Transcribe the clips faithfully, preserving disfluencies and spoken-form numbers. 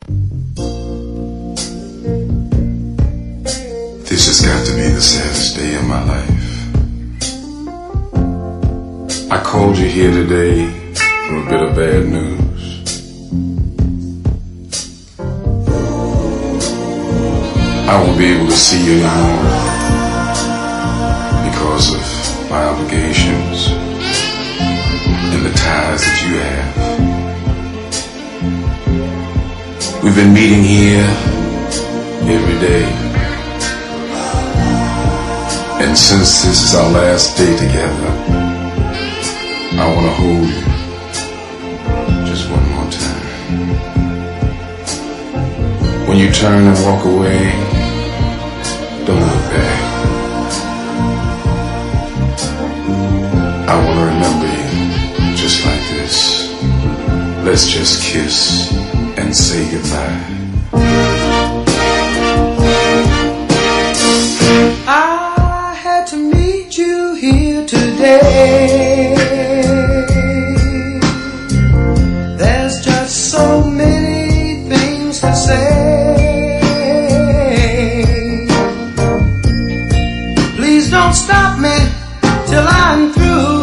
This has got to be the saddest day of my life. I called you here today for a bit of bad news. I won't be able to see you anymore because of my obligations and the ties that you have. We've been meeting here every day. And since this is our last day together, I want to hold you just one more time. When you turn and walk away, don't look back. I want to remember you just like this. Let's just kiss and say goodbye. I had to meet you here today. There's just so many things to say. Please don't stop me till I'm through.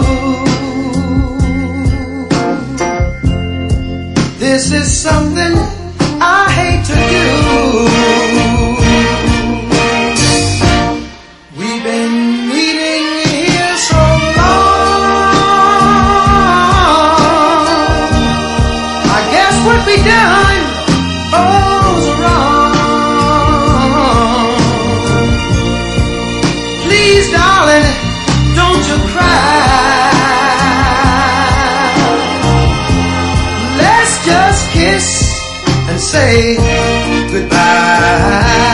This is something I hate to do. We've been meeting here so long. I guess what we done goes wrong. Please, darling, don't you cry. Let's just kiss and say goodbye.